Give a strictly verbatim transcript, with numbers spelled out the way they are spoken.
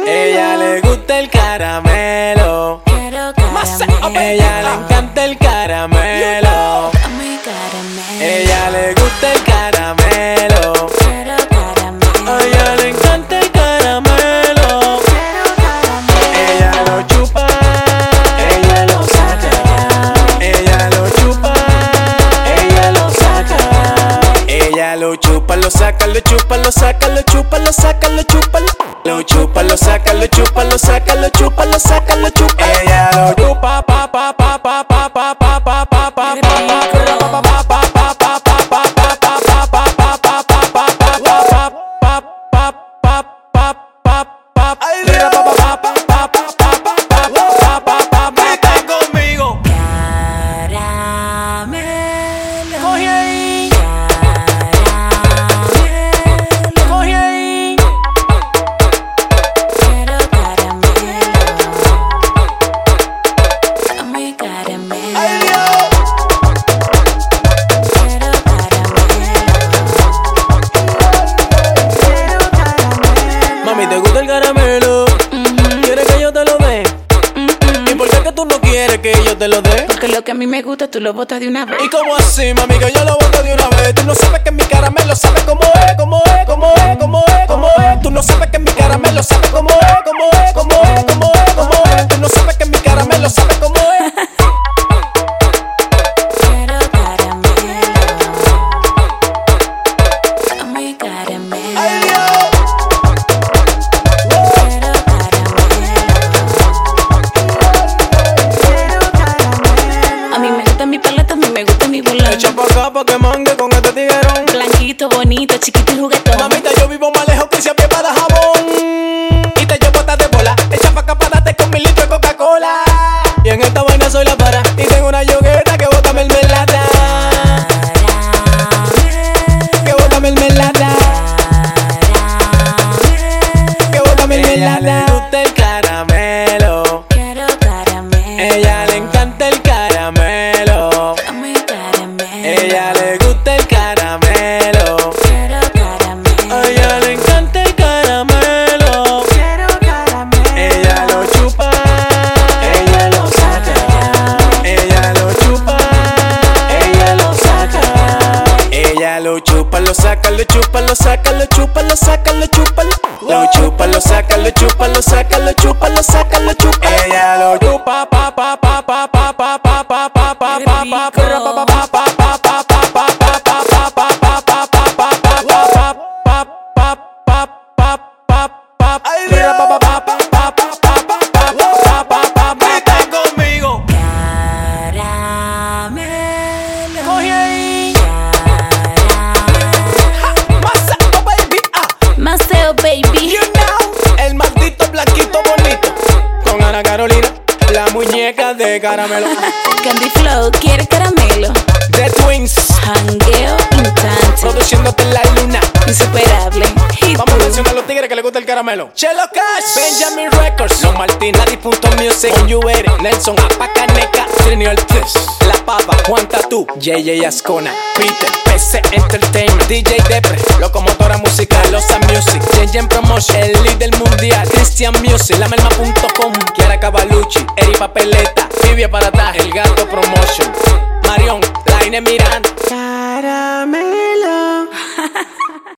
Ella le gusta el caramelo. Quiero caramelo. Ella le encanta el caramelo. Dame caramelo. Ella le gusta el caramelo. Quiero caramelo. A ella le encanta el caramelo. Quiero caramelo. Ella lo chupa. Ella lo saca. Ella lo chupa. Ella lo saca. Ella lo chupa, lo saca, lo chupa, lo saca, lo chupa, lo saca, lo chupa, lo chupa, lo saca, lo chupa, lo saca, lo chupa, lo saca, lo chupa. Ella lo chupa, pa pa pa pa pa pa pa pa pa pa conmigo. Caramelo. Coge ahí, Caramelo. coge ahí. Quiero caramelo. Dame caramelo. Ay, Dios. Quiero caramelo. Quiero caramelo. Mami, ¿te gusta el caramelo? ¿Quieres que yo te lo dé? ¿Y por qué que tú no quieres que yo te lo dé? Porque lo que a mí me gusta tú lo botas de una vez. ¿Y cómo así, mami, que yo lo boto de una vez? Tú no sabes que mi caramelo sabe cómo es, cómo es, cómo es, cómo es, cómo es. Tú no sabes que mi caramelo sabe cómo es, cómo es, cómo es, cómo es, cómo es. Tú no sabes que mi caramelo sabe cómo es. Quiero caramelo. Dame caramelo. Ay, Dios. Quiero caramelo. Quiero caramelo. A mí me gusta mi paleta, a mí me gusta mi volante. Echa pa' acá pa' que mangue con este tiguerón. Blanquito, bonito, chiquito y juguetón. Mamita, yo vivo más lejos que si a pie para jabón. Y te llevo de bola. Echa pa' acá para darte con mi litro de Coca-Cola. Y en esta vaina soy la para. Y tengo una yogueta que bota mermelada. Que bota mermelada. Que bota mermelada. Ella le gusta el caramelo. Quiero caramelo. Ella le encanta el caramelo. Dame caramelo. Ella le gusta el caramelo. Quiero caramelo. A ella le encanta el caramelo. Quiero caramelo. Ella lo chupa. Ella lo saca. Ella lo chupa. Ella lo saca. Ella lo chupa, lo saca, lo chupa, lo saca, lo chupa, lo saca, lo chupa, lo chupa, lo saca, lo chupa, lo saca, lo chupa, lo saca, lo chupa. Ella lo chupa, pa pa pa pa pa pa pa pa pa pa pa pa pa pa pa pa. Conmigo. Caramelo. Coge ahí. Caramelo. Masao, baby. Ah. Maceo, baby. You know. El maldito blanquito bonito. Con Ana Carolina, la muñeca de caramelo. Candy Flow, quiere caramelo. The Twins. Jangueo instante. Produciéndote en la luna. Insuperable. Y Vamos a tú. mencionar a los tigres que les gusta el caramelo. Chelo Cash, Benjamin Records, Los Martín, Ladi.music, On You Eres, Nelson, Apacaneca, Trini Ortiz, La Pava, Juan Tatú, J J Ascona, Peter, P C Entertainment, D J Depre, Locomotora Musical, Losa Music, Jen Promotion, el líder mundial, Christian Music, La Melma punto com, Kiara Cavalucci, Eri Papeleta, Fibia Paratá, El Gato Promotion, Marion, Laine Miranda,